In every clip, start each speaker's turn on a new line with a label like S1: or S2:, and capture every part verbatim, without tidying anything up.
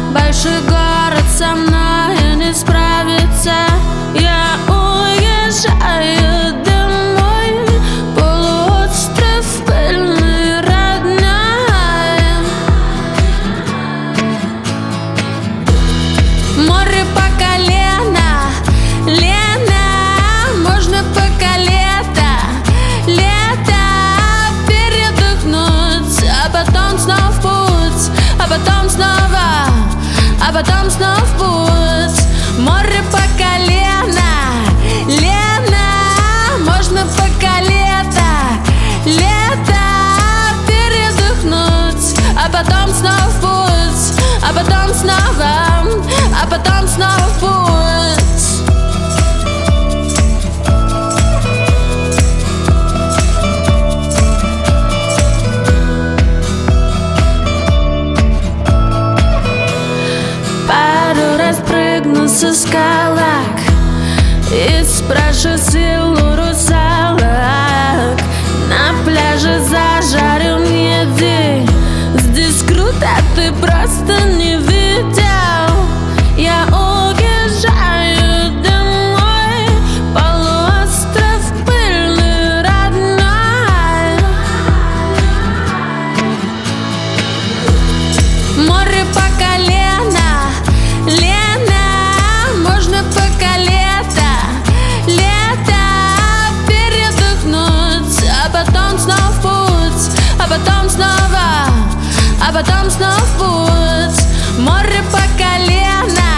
S1: Большой город со мной не справится. Я уезжаю домой, полуостров пыльный, родная. Море по колено, Лена, можно пока лето, лето передохнуть, а потом снова в путь, а потом снова, а потом снова в путь. Море по колено, Лена, можно пока лето, лето передохнуть, а потом снова в путь, а потом снова, а потом снова в путь. Пару раз прыгну со скалок и спрошу силу русалок. На пляже зажарю меди, здесь круто, ты просто не видел. Я уезжаю домой, полуостров пыльный, родной. Море по колено, Лена, можно пока лето, лето передохнуть, а потом снова в путь, а потом снова, а потом снова в путь. Море по колено,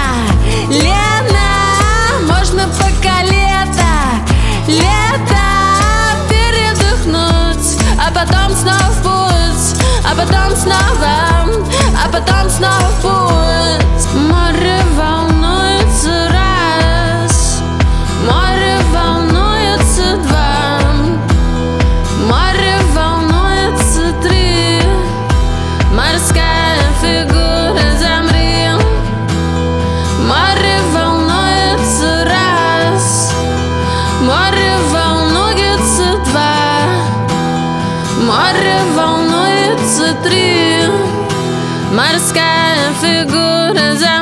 S1: Лена, можно пока лето, лето передохнуть, а потом снова в путь, а потом снова, а потом снова в путь. Море волнуется раз, море волнуется два, море волнуется три. Морская фигура, замри. Море волнуется раз, море волнуется два, море волнуется три. Морская фигура, замри.